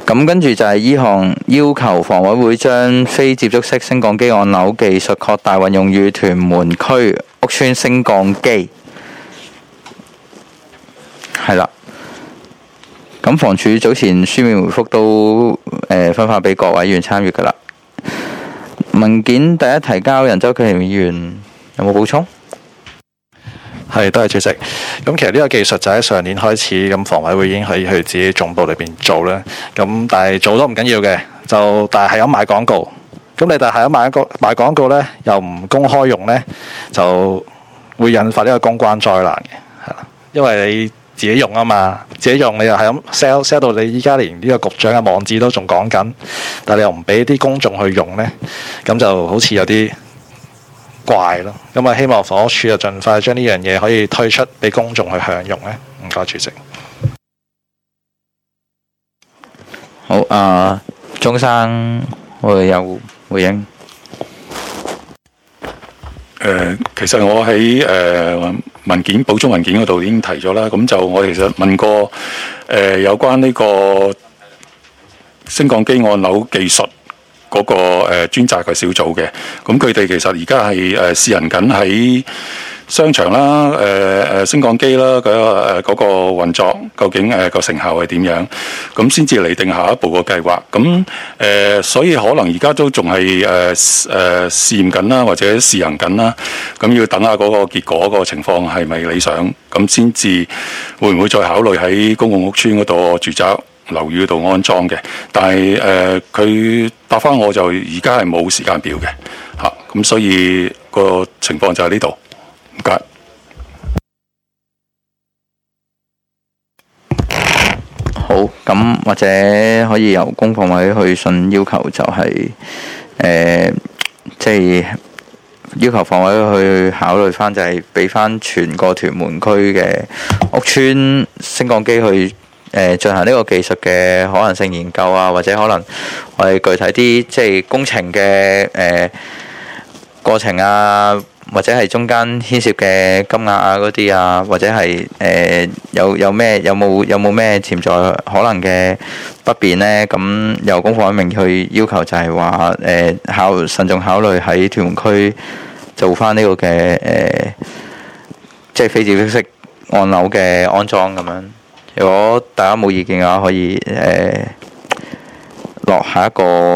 咁跟住就係依項要求房委會將非接觸式升降機按鈕技術擴大運用於屯門區屋邨升降機。係啦。咁房署早前書面回覆都分發俾各位議員參閱㗎啦。文件第一提交人，周啟廉議員有冇補充？ 係，多謝主席。咁其實呢個技術就喺上年開始，咁房委會已經喺佢自己總部裏邊做啦。咁但係做都唔緊要嘅，但係咁買廣告。咁你但係咁買廣告呢，又唔公開用呢，就會引發呢個公關災難嘅，係啦。因為你自己用啊嘛，自己用你又係咁 sell 到你依家連呢個局長嘅網址都仲講緊，但係你又唔俾啲公眾去用呢，咁就好似有啲怪咯，咁啊希望房屋署就盡快將呢樣嘢可以推出俾公眾去享用咧。唔該，主席。 好，鍾生會有回應。 其實我喺補充文件嗰度已經提咗啦。咁就我其實問過有關呢個升降機按鈕技術嗰個專責嘅小組嘅，咁佢哋其實而家係試行緊喺商場啦、升降機啦嗰個運作，究竟個成效係點樣？咁先至嚟定下一步個計劃。咁所以可能而家都仲係試驗緊啦，或者試行緊啦。咁要等下嗰個結果個情況係咪理想？咁先至會唔會再考慮喺公共屋邨嗰度住宅樓宇嗰度安裝嘅？但係佢答翻我就而家係冇時間表嘅嚇。咁所以個情況就喺呢度。唔該。 好，咁或者可以由公房委去信要求，就係即係要求房委去考慮翻，就係俾翻全個屯門區嘅屋邨升降機去進行呢個技術嘅可能性研究啊，或者可能我哋具體啲即係工程嘅過程啊，或者係中間牽涉嘅金額啊嗰啲啊，或者係有冇咩潛在可能嘅不便呢？咁由公房委明去要求就係話慎重考慮喺屯門區做翻呢個嘅即係非接觸式按鈕嘅安裝咁樣。如果大家冇意見嘅話，可以落下一個